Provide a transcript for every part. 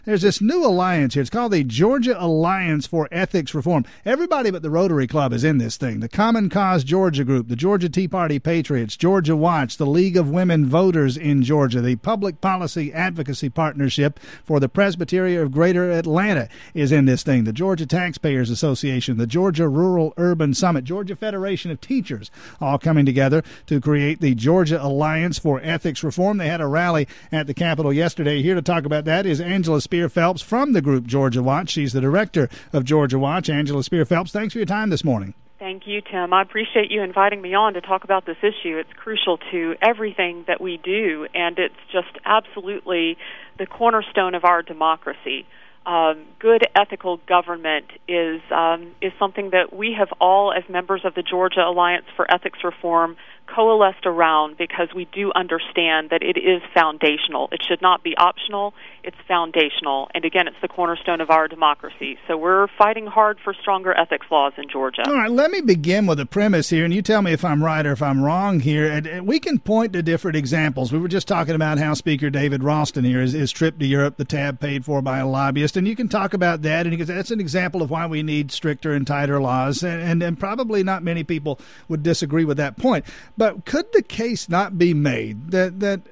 There's this new alliance here. It's called the Georgia Alliance for Ethics Reform. Everybody but the Rotary Club is in this thing. The Common Cause Georgia Group, the Georgia Tea Party Patriots, Georgia Watch, the League of Women Voters in Georgia, the Public Policy Advocacy Partnership for the Presbyteria of Greater Atlanta is in this thing. The Georgia Taxpayers Association, the Georgia Rural Urban Summit, Georgia Federation of Teachers, all coming together to create the Georgia Alliance for Ethics Reform. They had a rally at the Capitol yesterday. Here to talk about that is Angela Spear-Phelps from the group Georgia Watch. She's the director of Georgia Watch. Angela Spear-Phelps, thanks for your time this morning. Thank you, Tim. I appreciate you inviting me on to talk about this issue. It's crucial to everything that we do, and it's just absolutely the cornerstone of our democracy. Good ethical government is something that we have all, as members of the Georgia Alliance for Ethics Reform, coalesced around because we do understand that it is foundational. It should not be optional. It's foundational. And again, it's the cornerstone of our democracy. So we're fighting hard for stronger ethics laws in Georgia. All right, let me begin with a premise here, and you tell me if I'm right or if I'm wrong here. And we can point to different examples. We were just talking about House Speaker David Ralston here, his trip to Europe, the tab paid for by a lobbyist. And you can talk about that, and that's an example of why we need stricter and tighter laws. And probably not many people would disagree with that point. But could the case not be made that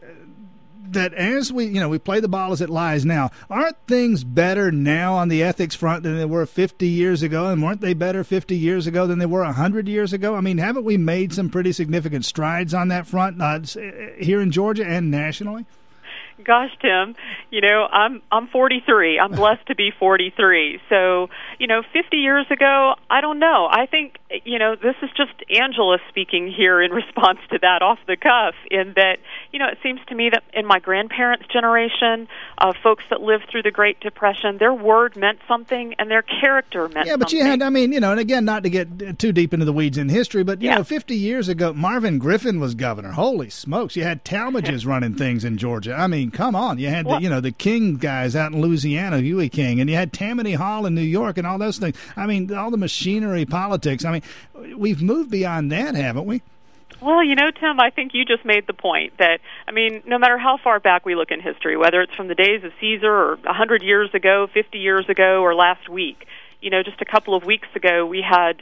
as we play the ball as it lies now, aren't things better now on the ethics front than they were 50 years ago? And weren't they better 50 years ago than they were 100 years ago? I mean, haven't we made some pretty significant strides on that front here in Georgia and nationally? Gosh, Tim, I'm 43. I'm blessed to be 43. So, 50 years ago, I don't know. I think, this is just Angela speaking here in response to that off the cuff, in that, it seems to me that in my grandparents' generation, folks that lived through the Great Depression, their word meant something and their character meant something. Yeah, but you had, and again, not to get too deep into the weeds in history, but, 50 years ago, Marvin Griffin was governor. Holy smokes. You had Talmadges running things in Georgia. I mean, come on. You had the King guys out in Louisiana, Huey King, and you had Tammany Hall in New York and all those things. I mean, all the machinery politics. I mean, we've moved beyond that, haven't we? Well, Tim, I think you just made the point that, no matter how far back we look in history, whether it's from the days of Caesar or 100 years ago, 50 years ago, or last week, just a couple of weeks ago, we had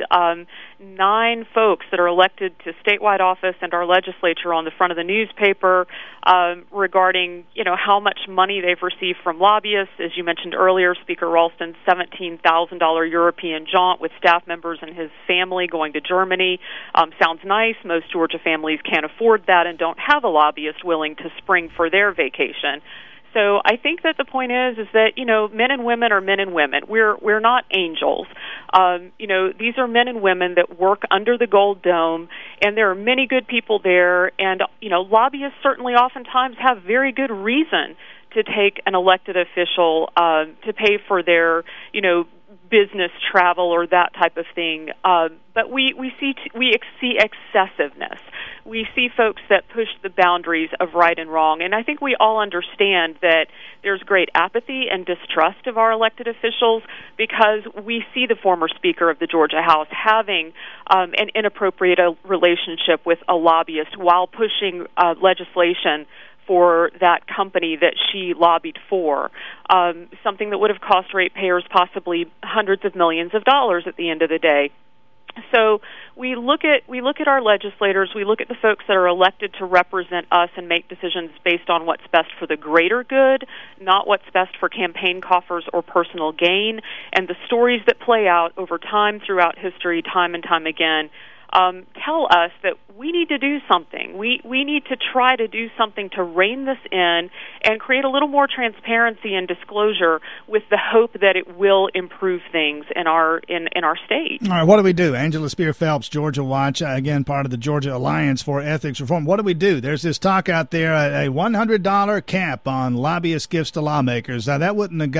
9 folks that are elected to statewide office and our legislature on the front of the newspaper regarding, how much money they've received from lobbyists. As you mentioned earlier, Speaker Ralston's $17,000 European jaunt with staff members and his family going to Germany. Sounds nice. Most Georgia families can't afford that and don't have a lobbyist willing to spring for their vacation. So I think that the point is that, men and women are men and women. We're not angels. These are men and women that work under the Gold Dome, and there are many good people there. And, lobbyists certainly oftentimes have very good reason to take an elected official to pay for their, business travel or that type of thing. But we see excessiveness. We see folks that push the boundaries of right and wrong. And I think we all understand that there's great apathy and distrust of our elected officials because we see the former Speaker of the Georgia House having an inappropriate relationship with a lobbyist while pushing legislation for that company that she lobbied for, something that would have cost ratepayers possibly hundreds of millions of dollars at the end of the day. So we look at our legislators, we look at the folks that are elected to represent us and make decisions based on what's best for the greater good, not what's best for campaign coffers or personal gain. And the stories that play out over time throughout history, time and time again, tell us that we need to do something. We need to try to do something to rein this in and create a little more transparency and disclosure with the hope that it will improve things in our state. All right, what do we do? Angela Spear-Phelps, Georgia Watch, again, part of the Georgia Alliance for Ethics Reform. What do we do? There's this talk out there, a $100 cap on lobbyist gifts to lawmakers. That wouldn't have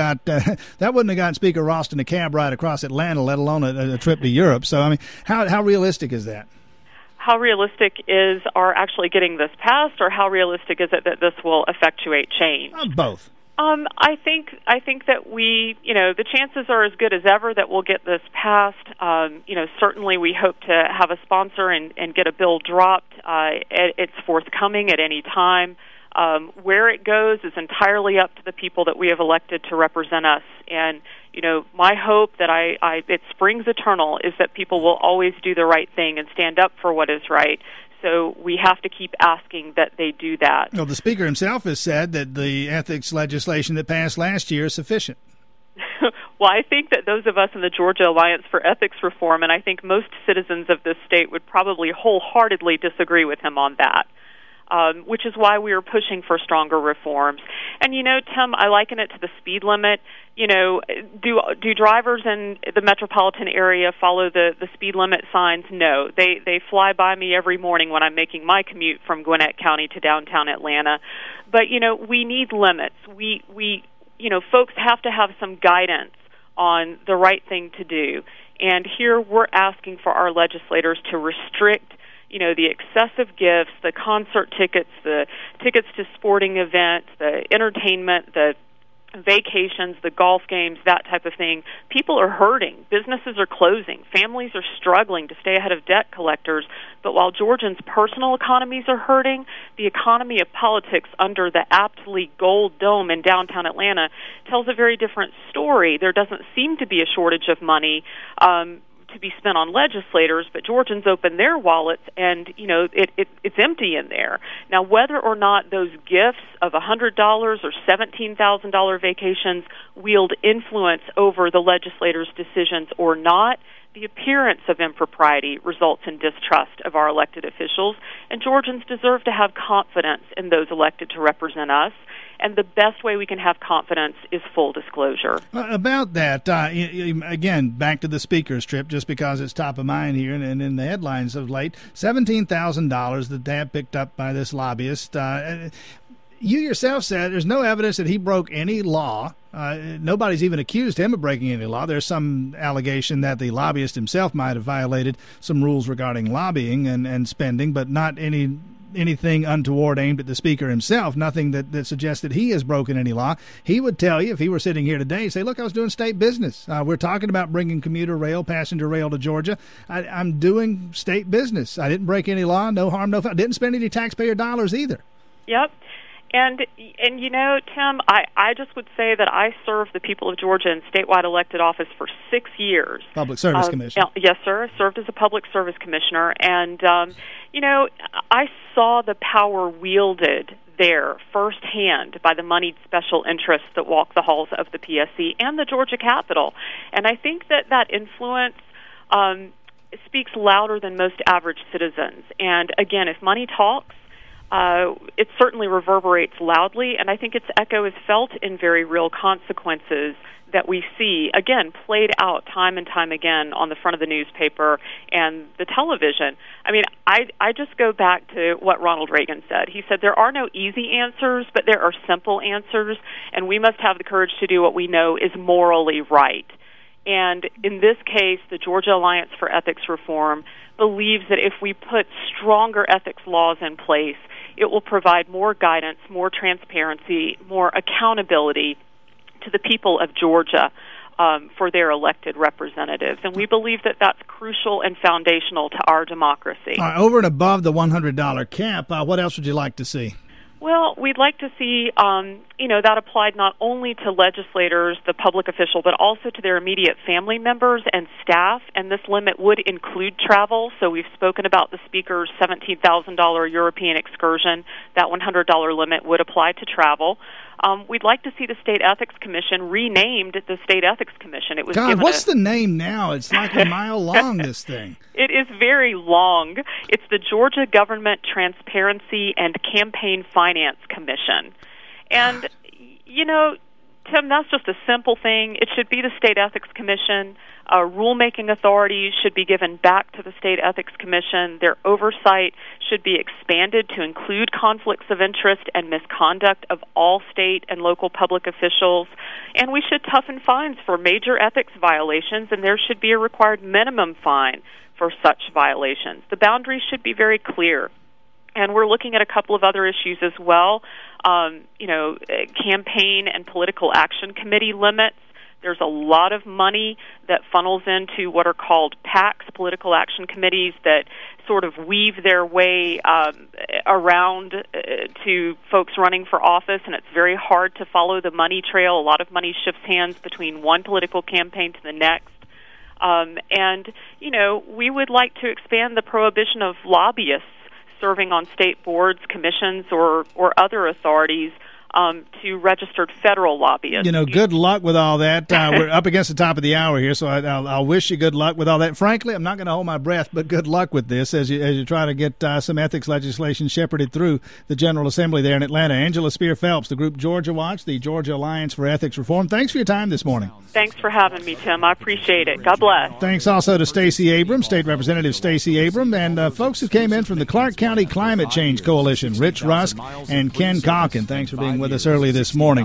got Speaker Ralston a cab ride across Atlanta, let alone a trip to Europe. So, how realistic is that? How realistic is our actually getting this passed, or how realistic is it that this will effectuate change? Both. I think that the chances are as good as ever that we'll get this passed. Certainly we hope to have a sponsor and get a bill dropped. It's forthcoming at any time. Where it goes is entirely up to the people that we have elected to represent us. And, my hope that it springs eternal is that people will always do the right thing and stand up for what is right. So we have to keep asking that they do that. Well, the Speaker himself has said that the ethics legislation that passed last year is sufficient. Well, I think that those of us in the Georgia Alliance for Ethics Reform, and I think most citizens of this state would probably wholeheartedly disagree with him on that. Which is why we are pushing for stronger reforms. And, Tim, I liken it to the speed limit. Do drivers in the metropolitan area follow the speed limit signs? No. They fly by me every morning when I'm making my commute from Gwinnett County to downtown Atlanta. But, we need limits. We folks have to have some guidance on the right thing to do. And here we're asking for our legislators to restrict the excessive gifts, the concert tickets, the tickets to sporting events, the entertainment, the vacations, the golf games, that type of thing. People are hurting. Businesses are closing. Families are struggling to stay ahead of debt collectors. But while Georgians' personal economies are hurting, the economy of politics under the aptly gold dome in downtown Atlanta tells a very different story. There doesn't seem to be a shortage of money to be spent on legislators, but Georgians open their wallets and, it's empty in there. Now, whether or not those gifts of $100 or $17,000 vacations wield influence over the legislators' decisions or not, the appearance of impropriety results in distrust of our elected officials, and Georgians deserve to have confidence in those elected to represent us. And the best way we can have confidence is full disclosure. About that, again, back to the Speaker's trip, just because it's top of mind here and in the headlines of late, $17,000 that Dab picked up by this lobbyist. You yourself said there's no evidence that he broke any law. Nobody's even accused him of breaking any law. There's some allegation that the lobbyist himself might have violated some rules regarding lobbying and spending, but not anything untoward aimed at the Speaker himself, nothing that suggests that he has broken any law. He would tell you, if he were sitting here today, he'd say, look, I was doing state business. We're talking about bringing commuter rail, passenger rail to Georgia. I'm doing state business. I didn't break any law, no harm, no foul. Didn't spend any taxpayer dollars either. Yep. And Tim, I just would say that I served the people of Georgia in statewide elected office for 6 years. Public Service Commissioner. Yes, sir. I served as a public service commissioner. And, I saw the power wielded there firsthand by the moneyed special interests that walk the halls of the PSC and the Georgia Capitol. And I think that influence speaks louder than most average citizens. And, again, if money talks, it certainly reverberates loudly, and I think its echo is felt in very real consequences that we see, again, played out time and time again on the front of the newspaper and the television. I mean, I just go back to what Ronald Reagan said. He said, there are no easy answers, but there are simple answers, and we must have the courage to do what we know is morally right. And in this case, the Georgia Alliance for Ethics Reform believes that if we put stronger ethics laws in place, it will provide more guidance, more transparency, more accountability to the people of Georgia for their elected representatives. And we believe that that's crucial and foundational to our democracy. Over and above the $100 cap, what else would you like to see? Well, we'd like to see, that applied not only to legislators, the public official, but also to their immediate family members and staff. And this limit would include travel. So we've spoken about the Speaker's $17,000 European excursion. That $100 limit would apply to travel. We'd like to see the State Ethics Commission renamed the State Ethics Commission. It was God, what's the name now? It's like a mile long, this thing. It is very long. It's the Georgia Government Transparency and Campaign Finance Commission. And, Tim, that's just a simple thing. It should be the State Ethics Commission. Rulemaking authority should be given back to the State Ethics Commission. Their oversight should be expanded to include conflicts of interest and misconduct of all state and local public officials. And we should toughen fines for major ethics violations, and there should be a required minimum fine for such violations. The boundaries should be very clear. And we're looking at a couple of other issues as well. Campaign and political action committee limits. There's a lot of money that funnels into what are called PACs, political action committees, that sort of weave their way around to folks running for office, and it's very hard to follow the money trail. A lot of money shifts hands between one political campaign to the next. And, you know, we would like to expand the prohibition of lobbyists serving on state boards, commissions, or other authorities to registered federal lobbyists. You know, good luck with all that. We're up against the top of the hour here, so I'll wish you good luck with all that. Frankly, I'm not going to hold my breath, but good luck with this as you try to get some ethics legislation shepherded through the General Assembly there in Atlanta. Angela Spear-Phelps, the group Georgia Watch, the Georgia Alliance for Ethics Reform. Thanks for your time this morning. Thanks for having me, Tim. I appreciate it. God bless. Thanks also to Stacey Abrams, State Representative Stacey Abrams, and folks who came in from the Clark County Climate Change Coalition, Rich Rusk and Ken Calkin. Thanks for being with us early this morning.